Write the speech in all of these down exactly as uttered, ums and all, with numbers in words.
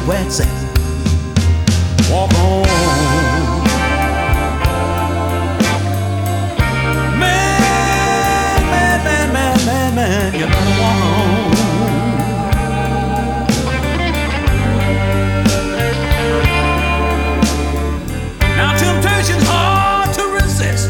where it's at. Walk on. Man, man, man, man, man, man, you better walk on. Now temptation's hard to resist.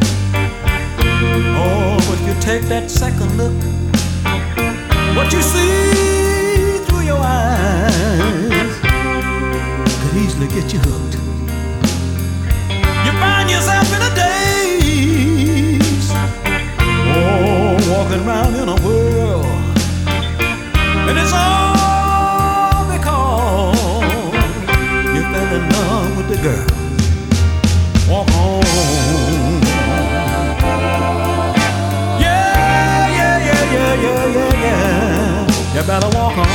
Oh, but you take that second look, what you see through your eyes could easily get you hooked. You find yourself in a daze, oh, walking around in a world, and it's all because you fell in love with the girl. Walk on. Yeah, yeah, yeah, yeah, yeah, yeah, yeah. You better walk on.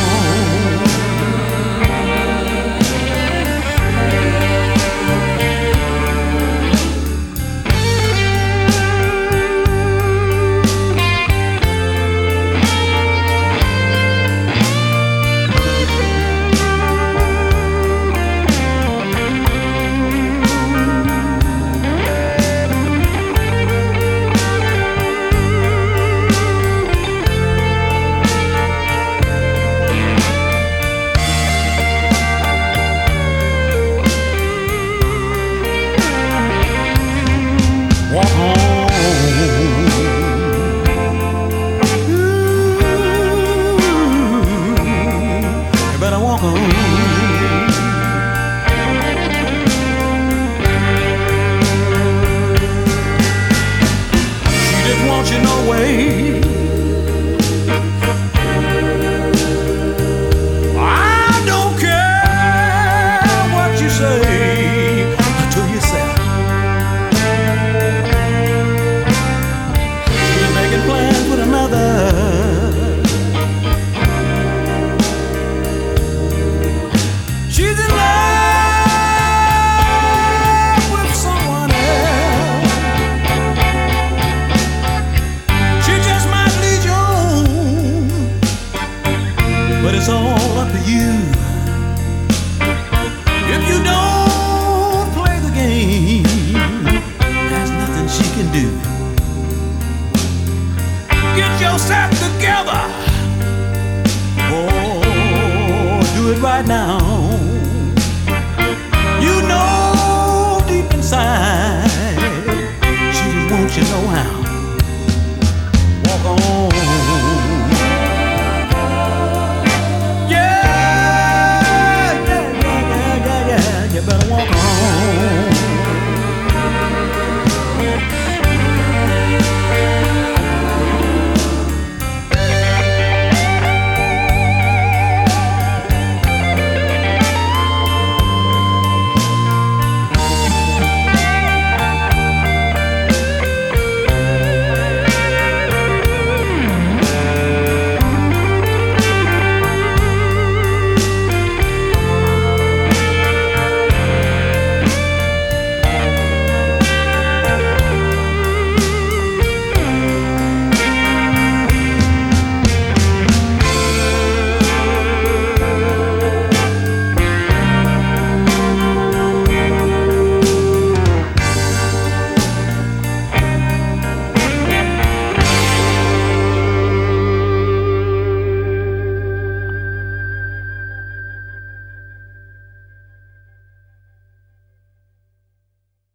Right now.